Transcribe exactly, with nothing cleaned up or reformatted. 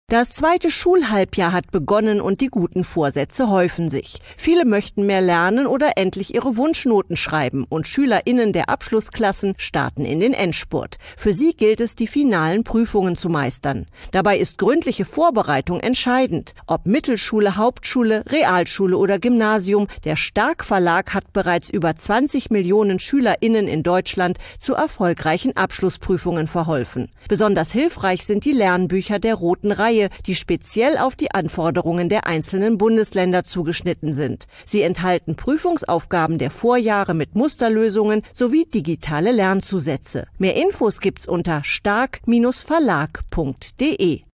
Das zweite Schulhalbjahr hat begonnen und die guten Vorsätze häufen sich. Viele möchten mehr lernen oder endlich ihre Wunschnoten schreiben und SchülerInnen der Abschlussklassen starten in den Endspurt. Für sie gilt es, die finalen Prüfungen zu meistern. Dabei ist gründliche Vorbereitung entscheidend. Ob Mittelschule, Hauptschule, Realschule oder Gymnasium, der Stark Verlag hat bereits über zwanzig Millionen SchülerInnen in Deutschland zu erfolgreichen Abschlussprüfungen verholfen. Besonders hilfreich sind die Lernbücher der Roten Reihe, die speziell auf die Anforderungen der einzelnen Bundesländer zugeschnitten sind. Sie enthalten Prüfungsaufgaben der Vorjahre mit Musterlösungen sowie digitale Lernzusätze. Mehr Infos gibt's unter stark Verlag punkt de.